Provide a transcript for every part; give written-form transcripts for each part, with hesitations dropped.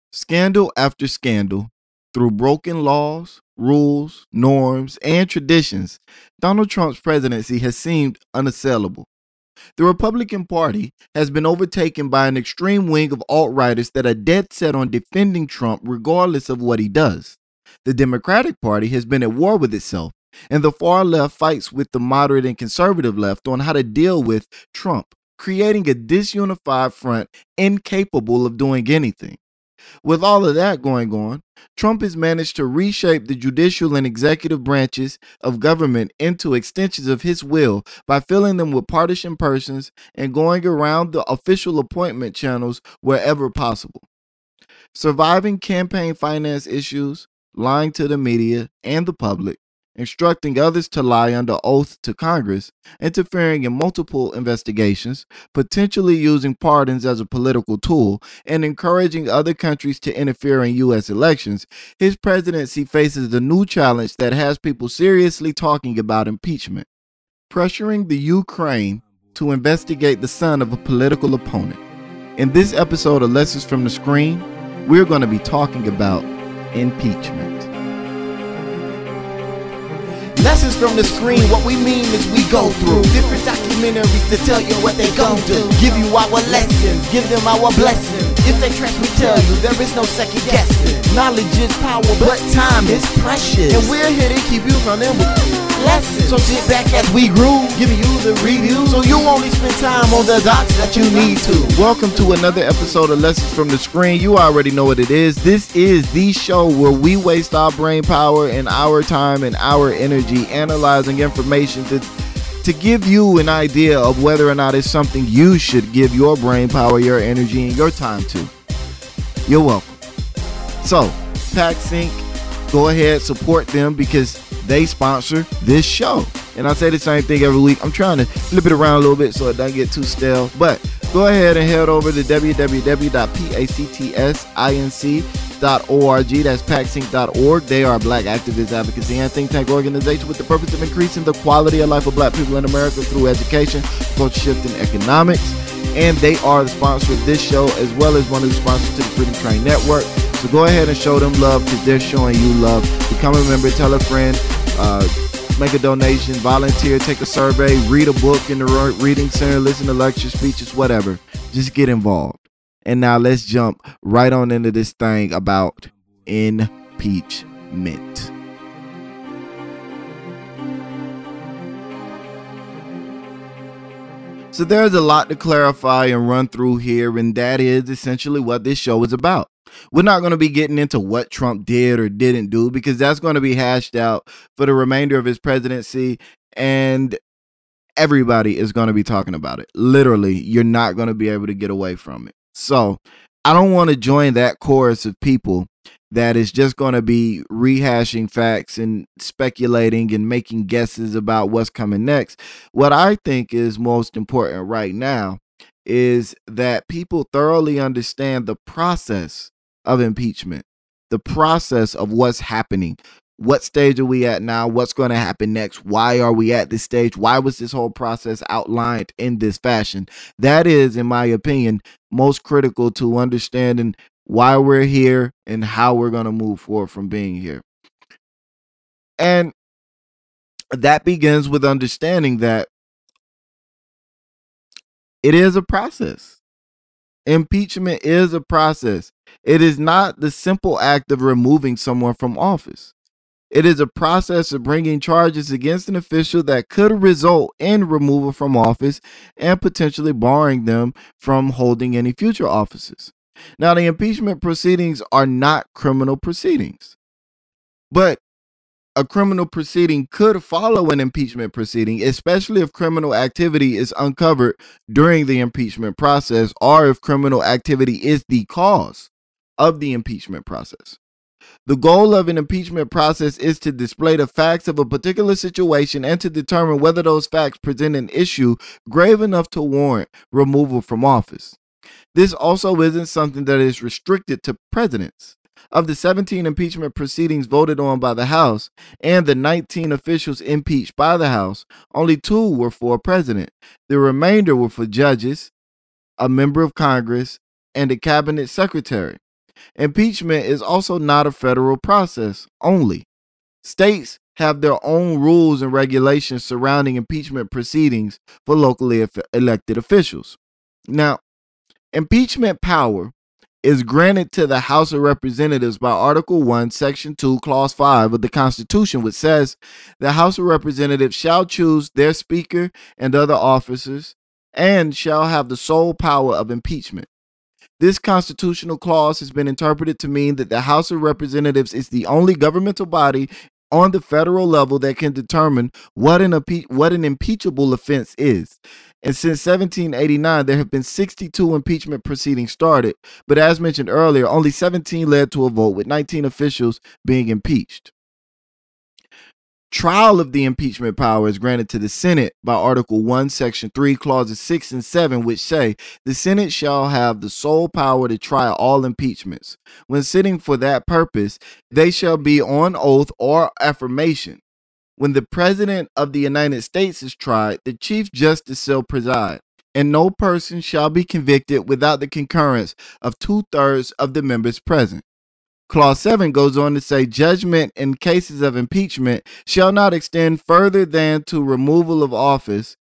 Scandal after scandal, through broken laws, rules, norms, and traditions, Donald Trump's presidency has seemed unassailable. The Republican Party has been overtaken by an extreme wing of alt-righters that are dead set on defending Trump regardless of what he does. The Democratic Party has been at war with itself, and the far left fights with the moderate and conservative left on how to deal with Trump, creating a disunified front incapable of doing anything. With all of that going on, Trump has managed to reshape the judicial and executive branches of government into extensions of his will by filling them with partisan persons and going around the official appointment channels wherever possible. Surviving campaign finance issues, lying to the media and the public, instructing others to lie under oath to Congress, interfering in multiple investigations, potentially using pardons as a political tool, and encouraging other countries to interfere in U.S. elections, his presidency faces a new challenge that has people seriously talking about impeachment. Pressuring the Ukraine to investigate the son of a political opponent. In this episode of Lessons from the Screen, we're going to be talking about impeachment. Lessons from the screen, what we mean is we go through different documentaries to tell you what they gon' do. Give you our lessons, give them our blessings. If they trash, we tell you there is no second guessing. Knowledge is power, but time is precious. And we're here to keep you running with lessons. So sit back as we groove, giving you the review, so you only spend time on the dots that you need to. Welcome to another episode of Lessons from the Screen. You already know what it is. This is the show where we waste our brain power and our time and our energy analyzing information to give you an idea of whether or not it's something you should give your brain power, your energy, and your time to. You're welcome. So, PackSync, go ahead, support them because they sponsor this show. And I say the same thing every week. I'm trying to flip it around a little bit so it doesn't get too stale. But go ahead and head over to www.pactsinc.org. That's packsync.org. They are a black activist advocacy and think tank organization with the purpose of increasing the quality of life of black people in America through education, culture shift, and economics. And they are the sponsor of this show as well as one of the sponsors to the Freedom Train Network. So go ahead and show them love because they're showing you love. Become a member, tell a friend, make a donation, volunteer, take a survey, read a book in the reading center, listen to lecture speeches, whatever. Just get involved. And now let's jump right on into this thing about impeachment. So there's a lot to clarify and run through here, and that is essentially what this show is about. We're not going to be getting into what Trump did or didn't do because that's going to be hashed out for the remainder of his presidency, and everybody is going to be talking about it. Literally, you're not going to be able to get away from it. So I don't want to join that chorus of people that is just going to be rehashing facts and speculating and making guesses about what's coming next. What I think is most important right now is that people thoroughly understand the process of impeachment, the process of what's happening. What stage are we at now? What's going to happen next? Why are we at this stage? Why was this whole process outlined in this fashion? That is, in my opinion, most critical to understanding why we're here and how we're going to move forward from being here. And that begins with understanding that it is a process. Impeachment is a process. It is not the simple act of removing someone from office. It is a process of bringing charges against an official that could result in removal from office and potentially barring them from holding any future offices. Now, the impeachment proceedings are not criminal proceedings, but a criminal proceeding could follow an impeachment proceeding, especially if criminal activity is uncovered during the impeachment process or if criminal activity is the cause of the impeachment process. The goal of an impeachment process is to display the facts of a particular situation and to determine whether those facts present an issue grave enough to warrant removal from office. This also isn't something that is restricted to presidents. Of the 17 impeachment proceedings voted on by the House and the 19 officials impeached by the House, only 2 were for a president. The remainder were for judges, a member of Congress, and a cabinet secretary. Impeachment is also not a federal process only. States have their own rules and regulations surrounding impeachment proceedings for locally elected officials. Now, impeachment power is granted to the House of Representatives by Article 1, Section 2, Clause 5 of the Constitution, which says the House of Representatives shall choose their Speaker and other officers and shall have the sole power of impeachment. This constitutional clause has been interpreted to mean that the House of Representatives is the only governmental body on the federal level that can determine what an impeachable offense is. And since 1789, there have been 62 impeachment proceedings started, but as mentioned earlier, only 17 led to a vote, with 19 officials being impeached. Trial of the impeachment power is granted to the Senate by Article 1, Section 3, Clauses 6 and 7, which say the Senate shall have the sole power to try all impeachments. When sitting for that purpose, they shall be on oath or affirmation. When the President of the United States is tried, the Chief Justice shall preside, and no person shall be convicted without the concurrence of 2/3 of the members present. Clause 7 goes on to say judgment in cases of impeachment shall not extend further than to removal of office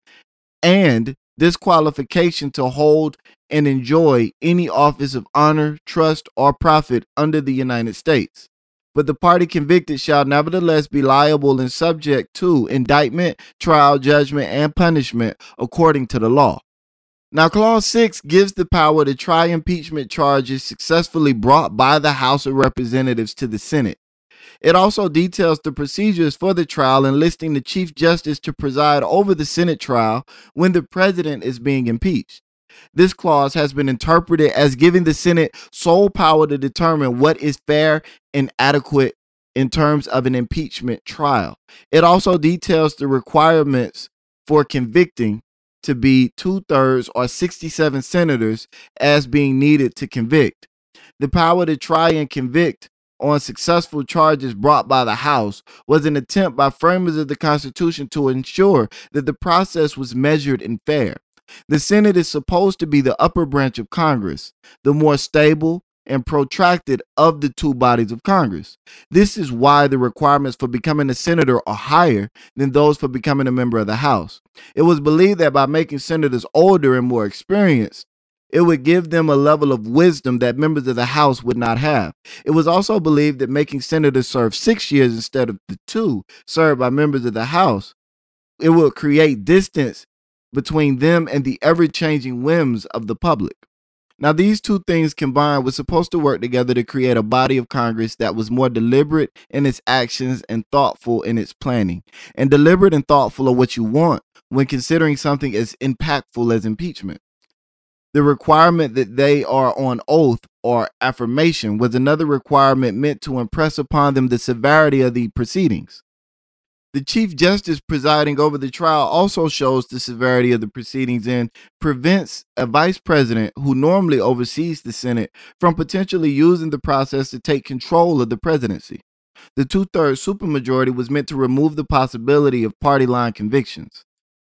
and disqualification to hold and enjoy any office of honor, trust, or profit under the United States. But the party convicted shall nevertheless be liable and subject to indictment, trial, judgment, and punishment according to the law. Now, Clause 6 gives the power to try impeachment charges successfully brought by the House of Representatives to the Senate. It also details the procedures for the trial, enlisting the Chief Justice to preside over the Senate trial when the President is being impeached. This clause has been interpreted as giving the Senate sole power to determine what is fair and adequate in terms of an impeachment trial. It also details the requirements for convicting to be 2/3 or 67 senators as being needed to convict. The power to try and convict on successful charges brought by the House was an attempt by framers of the Constitution to ensure that the process was measured and fair. The Senate is supposed to be the upper branch of Congress, the more stable and protracted of the two bodies of Congress. This is why the requirements for becoming a senator are higher than those for becoming a member of the House. It was believed that by making senators older and more experienced, it would give them a level of wisdom that members of the House would not have. It was also believed that making senators serve 6 years instead of the 2 served by members of the House, it would create distance between them and the ever-changing whims of the public. Now, these two things combined were supposed to work together to create a body of Congress that was more deliberate in its actions and thoughtful in its planning. And deliberate and thoughtful are what you want when considering something as impactful as impeachment. The requirement that they are on oath or affirmation was another requirement meant to impress upon them the severity of the proceedings. The Chief Justice presiding over the trial also shows the severity of the proceedings and prevents a vice president who normally oversees the Senate from potentially using the process to take control of the presidency. The 2/3 supermajority was meant to remove the possibility of party line convictions.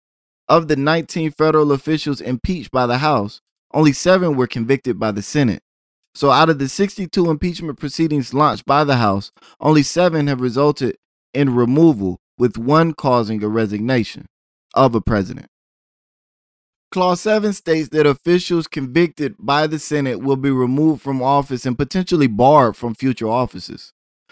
Of the 19 federal officials impeached by the House, only 7 were convicted by the Senate. So out of the 62 impeachment proceedings launched by the House, only 7 have resulted in removal, with 1 causing a resignation of a president. Clause 7 states that officials convicted by the Senate will be removed from office and potentially barred from future offices.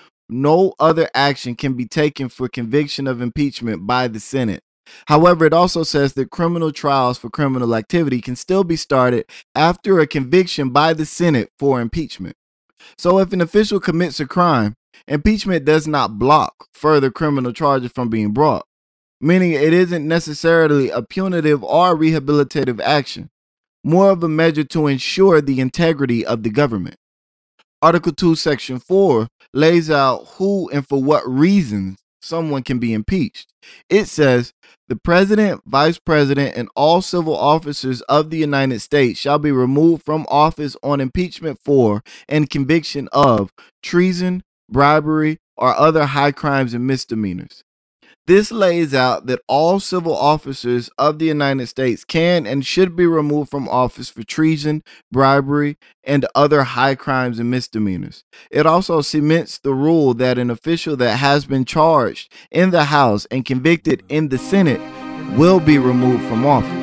No other action can be taken for conviction of impeachment by the Senate. However, it also says that criminal trials for criminal activity can still be started after a conviction by the Senate for impeachment. So if an official commits a crime, impeachment does not block further criminal charges from being brought, meaning it isn't necessarily a punitive or rehabilitative action, more of a measure to ensure the integrity of the government. Article 2, Section 4 lays out who and for what reasons someone can be impeached. It says, the president, vice president, and all civil officers of the United States shall be removed from office on impeachment for and conviction of treason, bribery, or other high crimes and misdemeanors. This lays out that all civil officers of the United States can and should be removed from office for treason, bribery, and other high crimes and misdemeanors. It also cements the rule that an official that has been charged in the House and convicted in the Senate will be removed from office.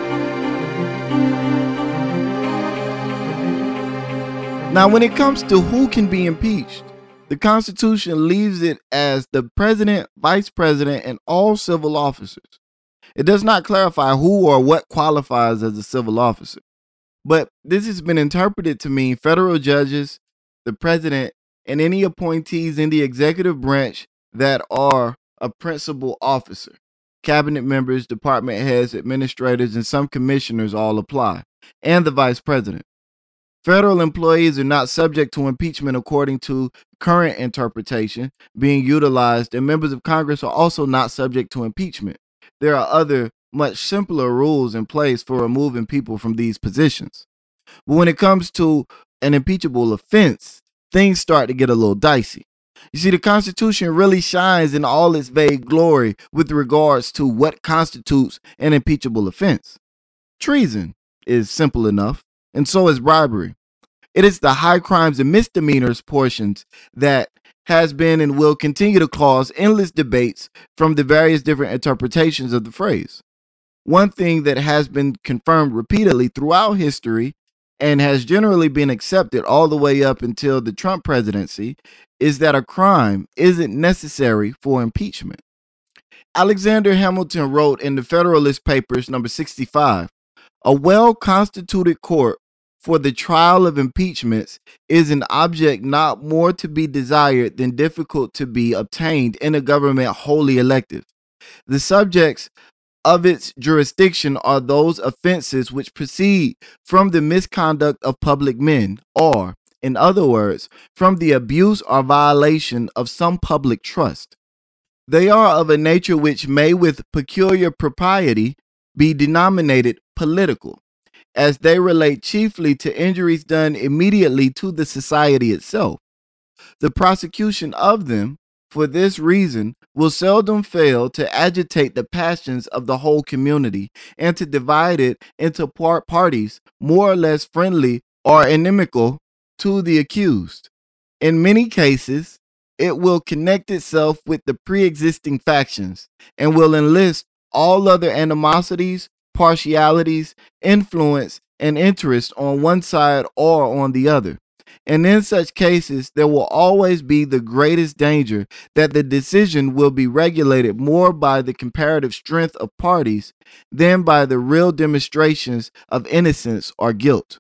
Now, when it comes to who can be impeached, the Constitution leaves it as the president, vice president, and all civil officers. It does not clarify who or what qualifies as a civil officer, but this has been interpreted to mean federal judges, the president, and any appointees in the executive branch that are a principal officer. Cabinet members, department heads, administrators, and some commissioners all apply, and the vice president. Federal employees are not subject to impeachment according to current interpretation being utilized, and members of Congress are also not subject to impeachment. There are other, much simpler rules in place for removing people from these positions. But when it comes to an impeachable offense, things start to get a little dicey. You see, the Constitution really shines in all its vague glory with regards to what constitutes an impeachable offense. Treason is simple enough, and so is bribery. It is the high crimes and misdemeanors portions that has been and will continue to cause endless debates from the various different interpretations of the phrase. One thing that has been confirmed repeatedly throughout history and has generally been accepted all the way up until the Trump presidency is that a crime isn't necessary for impeachment. Alexander Hamilton wrote in the Federalist Papers, number 65, "A well-constituted court for the trial of impeachments is an object not more to be desired than difficult to be obtained in a government wholly elective. The subjects of its jurisdiction are those offenses which proceed from the misconduct of public men, or, in other words, from the abuse or violation of some public trust. They are of a nature which may with peculiar propriety be denominated political, as they relate chiefly to injuries done immediately to the society itself. The prosecution of them, for this reason, will seldom fail to agitate the passions of the whole community and to divide it into parties more or less friendly or inimical to the accused. In many cases, it will connect itself with the pre-existing factions and will enlist all other animosities, partialities, influence, and interest on one side or on the other. And in such cases, there will always be the greatest danger that the decision will be regulated more by the comparative strength of parties than by the real demonstrations of innocence or guilt."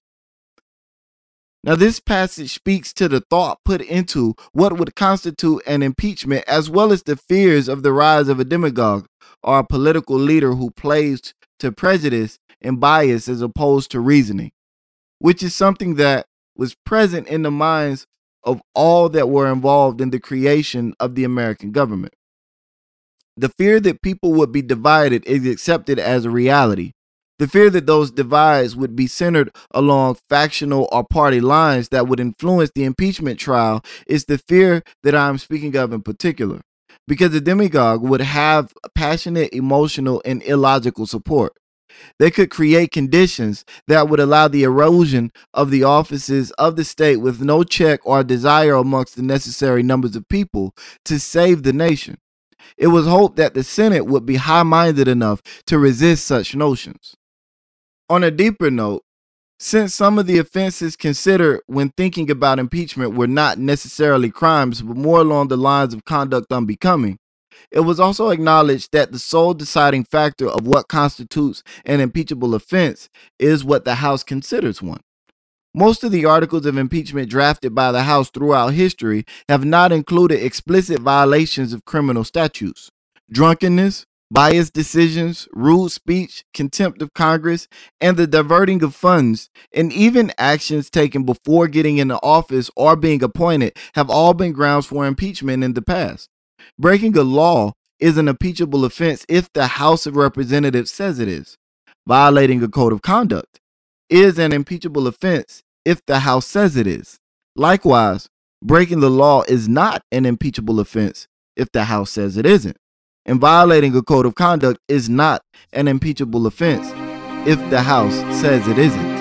Now, this passage speaks to the thought put into what would constitute an impeachment, as well as the fears of the rise of a demagogue or a political leader who plays to prejudice and bias as opposed to reasoning, which is something that was present in the minds of all that were involved in the creation of the American government. The fear that people would be divided is accepted as a reality. The fear that those divides would be centered along factional or party lines that would influence the impeachment trial is the fear that I'm speaking of in particular, because the demagogue would have passionate, emotional, and illogical support. They could create conditions that would allow the erosion of the offices of the state with no check or desire amongst the necessary numbers of people to save the nation. It was hoped that the Senate would be high-minded enough to resist such notions. On a deeper note, since some of the offenses considered when thinking about impeachment were not necessarily crimes, but more along the lines of conduct unbecoming, it was also acknowledged that the sole deciding factor of what constitutes an impeachable offense is what the House considers one. Most of the articles of impeachment drafted by the House throughout history have not included explicit violations of criminal statutes. Drunkenness, biased decisions, rude speech, contempt of Congress, and the diverting of funds, and even actions taken before getting into office or being appointed have all been grounds for impeachment in the past. Breaking a law is an impeachable offense if the House of Representatives says it is. Violating a code of conduct is an impeachable offense if the House says it is. Likewise, breaking the law is not an impeachable offense if the House says it isn't. and violating a code of conduct is not an impeachable offense if the House says it isn't.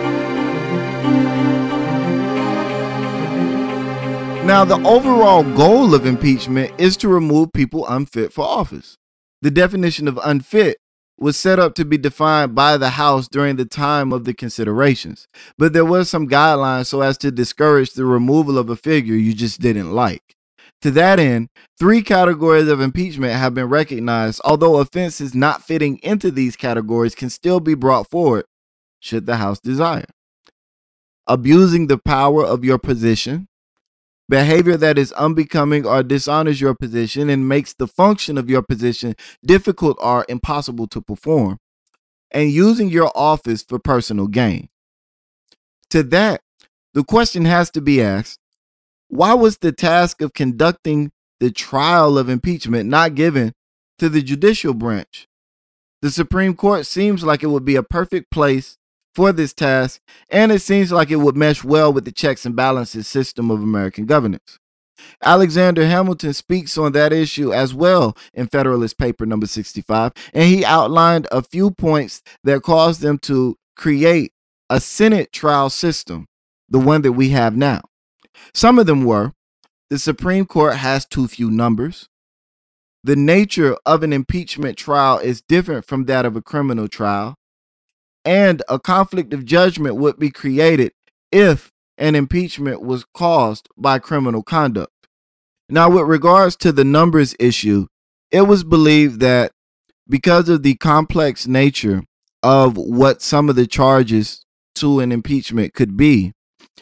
Now, the overall goal of impeachment is to remove people unfit for office. The definition of unfit was set up to be defined by the House during the time of the considerations, but there were some guidelines so as to discourage the removal of a figure you just didn't like. To that end, 3 categories of impeachment have been recognized, although offenses not fitting into these categories can still be brought forward should the House desire. Abusing the power of your position, behavior that is unbecoming or dishonors your position and makes the function of your position difficult or impossible to perform, and using your office for personal gain. To that, the question has to be asked, why was the task of conducting the trial of impeachment not given to the judicial branch? The Supreme Court seems like it would be a perfect place for this task, and it seems like it would mesh well with the checks and balances system of American governance. Alexander Hamilton speaks on that issue as well in Federalist Paper number 65, and he outlined a few points that caused them to create a Senate trial system, the one that we have now. Some of them were: the Supreme Court has too few numbers. The nature of an impeachment trial is different from that of a criminal trial. And a conflict of judgment would be created if an impeachment was caused by criminal conduct. Now, with regards to the numbers issue, it was believed that because of the complex nature of what some of the charges to an impeachment could be,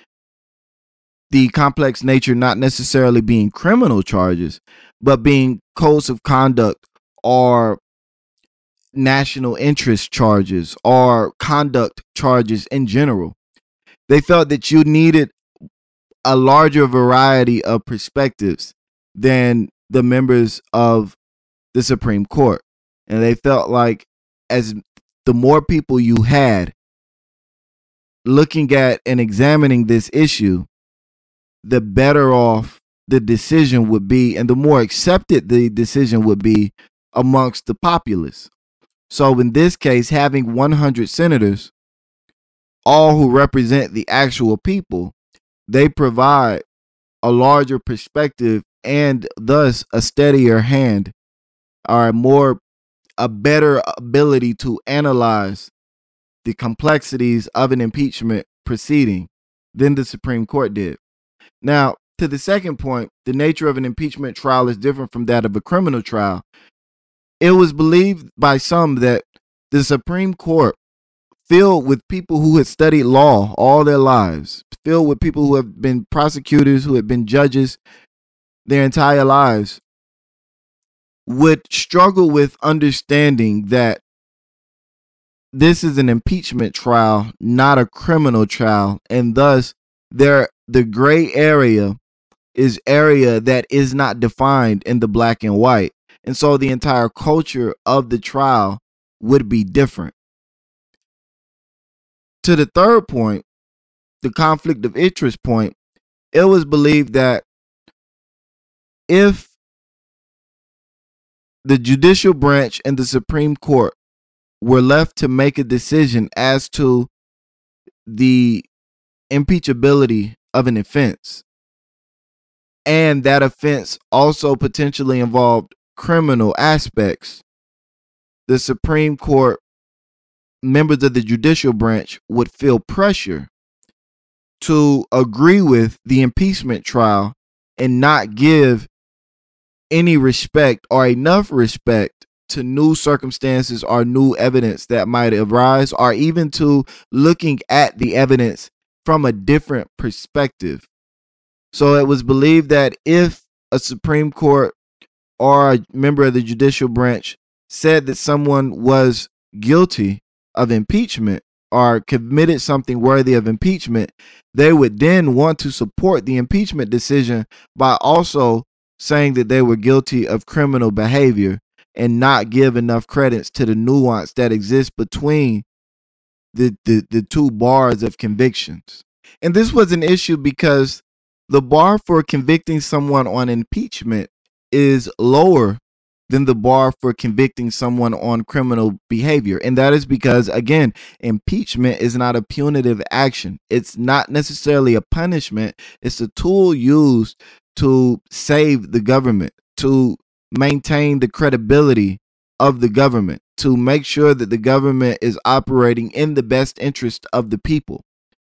the complex nature not necessarily being criminal charges, but being codes of conduct or national interest charges or conduct charges in general. They felt that you needed a larger variety of perspectives than the members of the Supreme Court. And they felt like as the more people you had looking at and examining this issue, the better off the decision would be and the more accepted the decision would be amongst the populace. So in this case, having 100 senators, all who represent the actual people, they provide a larger perspective and thus a steadier hand or a better ability to analyze the complexities of an impeachment proceeding than the Supreme Court did. Now, to the second point, the nature of an impeachment trial is different from that of a criminal trial. It was believed by some that the Supreme Court, filled with people who had studied law all their lives, filled with people who have been prosecutors, who have been judges their entire lives, would struggle with understanding that this is an impeachment trial, not a criminal trial, and thus the gray area is area that is not defined in the black and white. And so the entire culture of the trial would be different. To the third point, the conflict of interest point, it was believed that if the judicial branch and the Supreme Court were left to make a decision as to the impeachability of an offense, and that offense also potentially involved criminal aspects, the Supreme Court, members of the judicial branch would feel pressure to agree with the impeachment trial and not give any respect or enough respect to new circumstances or new evidence that might arise, or even to looking at the evidence from a different perspective. So it was believed that if a Supreme Court or a member of the judicial branch said that someone was guilty of impeachment or committed something worthy of impeachment, they would then want to support the impeachment decision by also saying that they were guilty of criminal behavior and not give enough credence to the nuance that exists between the two bars of convictions. And this was an issue because the bar for convicting someone on impeachment is lower than the bar for convicting someone on criminal behavior. And that is because, again, impeachment is not a punitive action. It's not necessarily a punishment. It's a tool used to save the government, to maintain the credibility of the government, to make sure that the government is operating in the best interest of the people.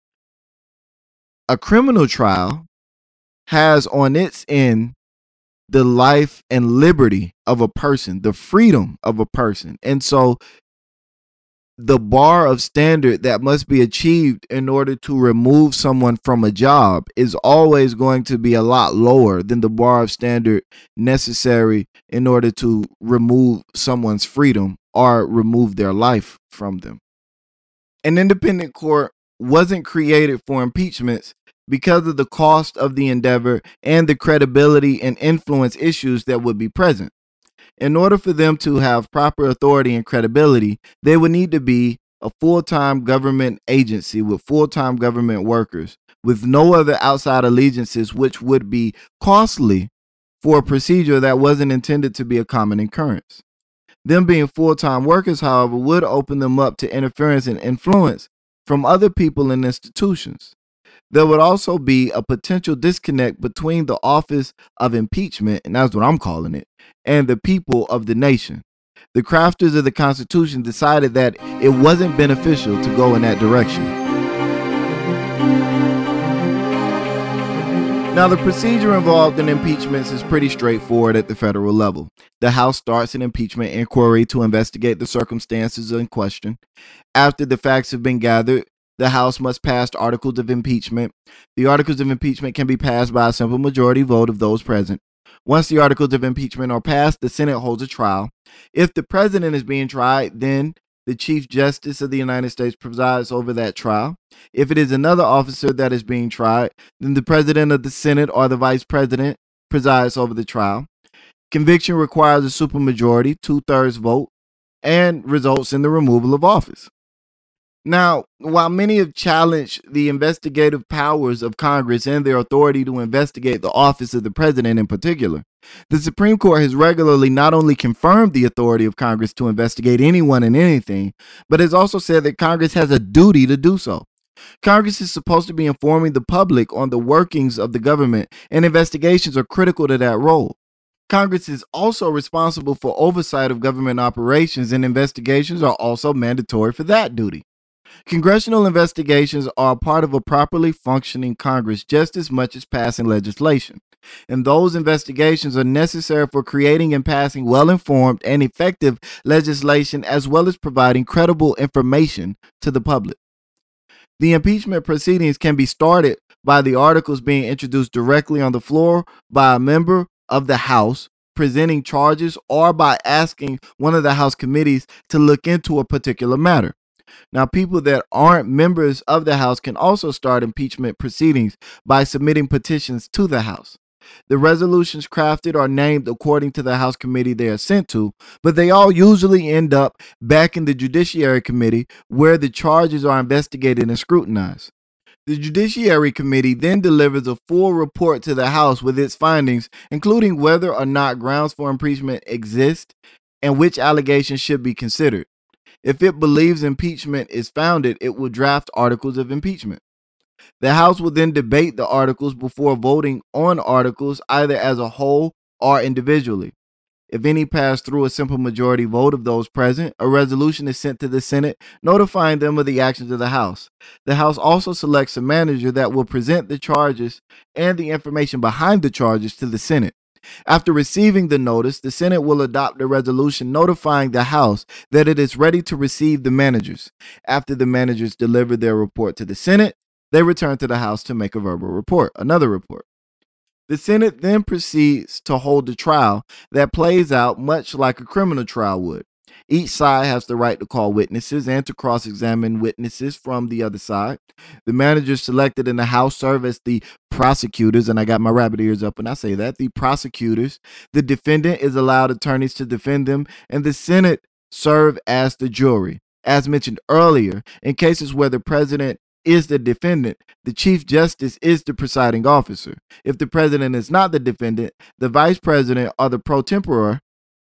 A criminal trial has on its end the life and liberty of a person, the freedom of a person. And so the bar of standard that must be achieved in order to remove someone from a job is always going to be a lot lower than the bar of standard necessary in order to remove someone's freedom or remove their life from them. An independent court wasn't created for impeachments because of the cost of the endeavor and the credibility and influence issues that would be present. In order for them to have proper authority and credibility, they would need to be a full-time government agency with full-time government workers with no other outside allegiances, which would be costly for a procedure that wasn't intended to be a common occurrence. Them being full-time workers, however, would open them up to interference and influence from other people and institutions. There would also be a potential disconnect between the office of impeachment, and that's what I'm calling it, and the people of the nation. The crafters of the Constitution decided that it wasn't beneficial to go in that direction. Now, the procedure involved in impeachments is pretty straightforward at the federal level. The House starts an impeachment inquiry to investigate the circumstances in question. After the facts have been gathered, the House must pass articles of impeachment. The articles of impeachment can be passed by a simple majority vote of those present. Once the articles of impeachment are passed, the Senate holds a trial. If the president is being tried, then the Chief Justice of the United States presides over that trial. If it is another officer that is being tried, then the president of the Senate or the vice president presides over the trial. Conviction requires a supermajority, 2/3 vote, and results in the removal of office. Now, while many have challenged the investigative powers of Congress and their authority to investigate the office of the president in particular, the Supreme Court has regularly not only confirmed the authority of Congress to investigate anyone and anything, but has also said that Congress has a duty to do so. Congress is supposed to be informing the public on the workings of the government, and investigations are critical to that role. Congress is also responsible for oversight of government operations, and investigations are also mandatory for that duty. Congressional investigations are a part of a properly functioning Congress just as much as passing legislation, and those investigations are necessary for creating and passing well-informed and effective legislation as well as providing credible information to the public. The impeachment proceedings can be started by the articles being introduced directly on the floor by a member of the House presenting charges or by asking one of the House committees to look into a particular matter. Now, people that aren't members of the House can also start impeachment proceedings by submitting petitions to the House. The resolutions crafted are named according to the House committee they are sent to, but they all usually end up back in the Judiciary Committee where the charges are investigated and scrutinized. The Judiciary Committee then delivers a full report to the House with its findings, including whether or not grounds for impeachment exist and which allegations should be considered. If it believes impeachment is founded, it will draft articles of impeachment. The House will then debate the articles before voting on articles either as a whole or individually. If any pass through a simple majority vote of those present, a resolution is sent to the Senate notifying them of the actions of the House. The House also selects a manager that will present the charges and the information behind the charges to the Senate. After receiving the notice, the Senate will adopt a resolution notifying the House that it is ready to receive the managers. After the managers deliver their report to the Senate, they return to the House to make a verbal report, another report. The Senate then proceeds to hold a trial that plays out much like a criminal trial would. Each side has the right to call witnesses and to cross-examine witnesses from the other side. The managers selected in the House serve as the prosecutors, and I got my rabbit ears up when I say that, the prosecutors. The defendant is allowed attorneys to defend them, and the Senate serve as the jury. As mentioned earlier, in cases where the president is the defendant, the Chief Justice is the presiding officer. If the president is not the defendant, the vice president or the pro tempore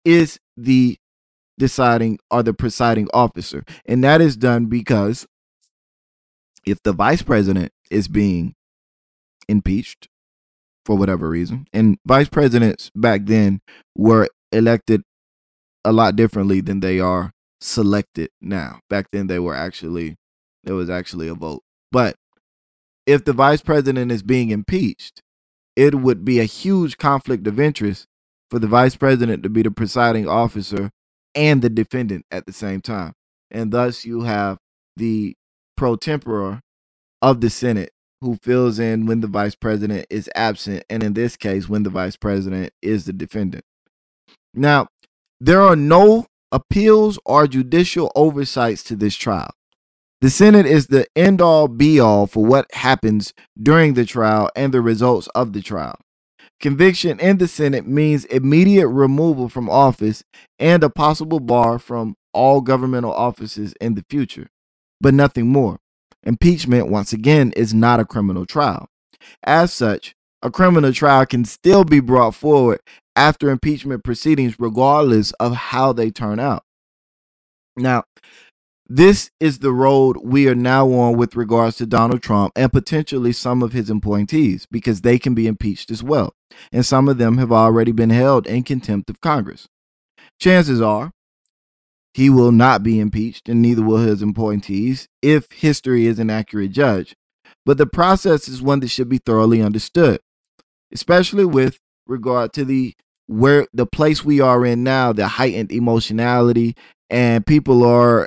is the deciding or the presiding officer. And that is done because if the vice president is being impeached for whatever reason, and vice presidents back then were elected a lot differently than they are selected now. Back then there was actually a vote. But if the vice president is being impeached, it would be a huge conflict of interest for the vice president to be the presiding officer and the defendant at the same time. And thus you have the pro tempore of the Senate who fills in when the vice president is absent, and in this case, when the vice president is the defendant. Now, there are no appeals or judicial oversights to this trial. The Senate is the end-all be-all for what happens during the trial and the results of the trial. Conviction in the Senate means immediate removal from office and a possible bar from all governmental offices in the future, but nothing more. Impeachment, once again, is not a criminal trial. As such, a criminal trial can still be brought forward after impeachment proceedings, regardless of how they turn out. Now, this is the road we are now on with regards to Donald Trump and potentially some of his appointees, because they can be impeached as well. And some of them have already been held in contempt of Congress. Chances are he will not be impeached, and neither will his appointees if history is an accurate judge. But the process is one that should be thoroughly understood, especially with regard to the place we are in now, the heightened emotionality, and people are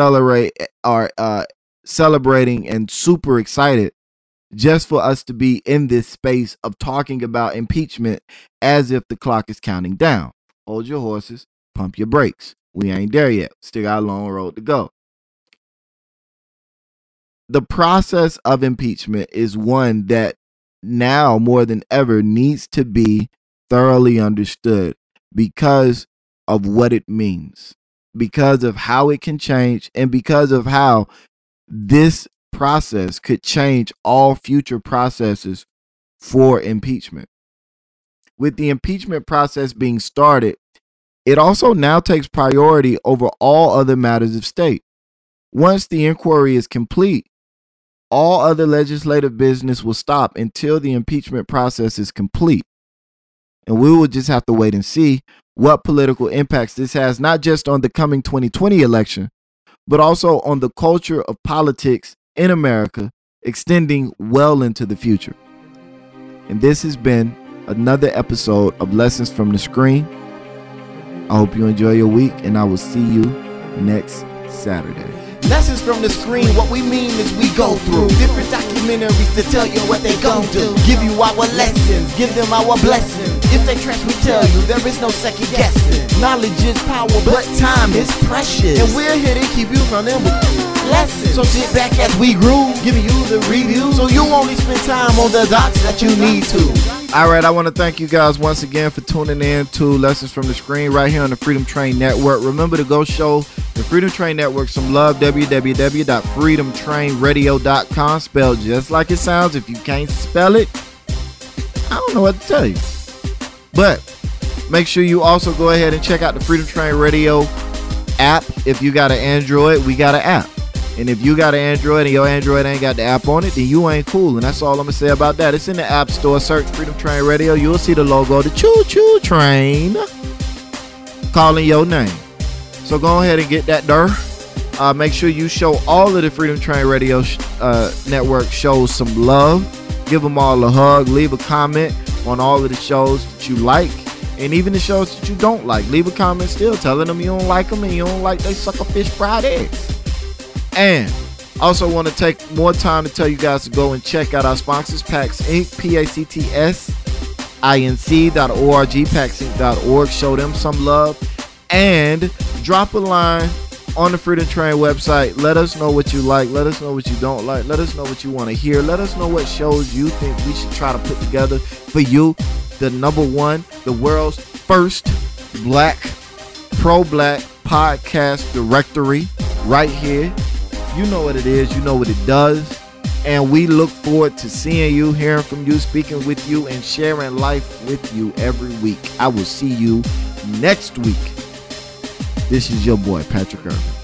celebrating and super excited just for us to be in this space of talking about impeachment as if the clock is counting down. Hold your horses, pump your brakes. We ain't there yet. Still got a long road to go. The process of impeachment is one that now more than ever needs to be thoroughly understood because of what it means, because of how it can change, and because of how this process could change all future processes for impeachment. With the impeachment process being started, it also now takes priority over all other matters of state. Once the inquiry is complete, all other legislative business will stop until the impeachment process is complete. And we will just have to wait and see what political impacts this has, not just on the coming 2020 election, but also on the culture of politics in America, extending well into the future. And this has been another episode of Lessons from the Screen. I hope you enjoy your week, and I will see you next Saturday. Lessons from the screen, what we mean is we go through different documentaries to tell you what they gon' do. Give you our lessons, give them our blessings. If they trash, we tell you there is no second guessing. Knowledge is power, but time is precious. And we're here to keep you running with lessons. So sit back as we groove, giving you the review, so you only spend time on the dots that you need to. All right, I want to thank you guys once again for tuning in to Lessons from the Screen right here on the Freedom Train Network. Remember to go show the Freedom Train Network some love, www.freedomtrainradio.com, spelled just like it sounds. If you can't spell it, I don't know what to tell you. But make sure you also go ahead and check out the Freedom Train Radio app. If you got an Android, we got an app. And if you got an Android and your Android ain't got the app on it, then you ain't cool. And that's all I'm going to say about that. It's in the App Store. Search Freedom Train Radio. You'll see the logo, the choo-choo train, calling your name. So go ahead and get that there. Make sure you show all of the Freedom Train Radio Network shows some love. Give them all a hug. Leave a comment on all of the shows that you like. And even the shows that you don't like. Leave a comment still telling them you don't like them and you don't like they sucker fish fried eggs. And also want to take more time to tell you guys to go and check out our sponsors, PAX Inc., PACTSINC.org, PAXINC.org. Show them some love and drop a line on the Freedom Train website. Let us know what you like. Let us know what you don't like. Let us know what you want to hear. Let us know what shows you think we should try to put together for you. The number one, the world's first black, pro-black podcast directory right here. You know what it is. You know what it does. And we look forward to seeing you, hearing from you, speaking with you, and sharing life with you every week. I will see you next week. This is your boy, Patrick Irvin.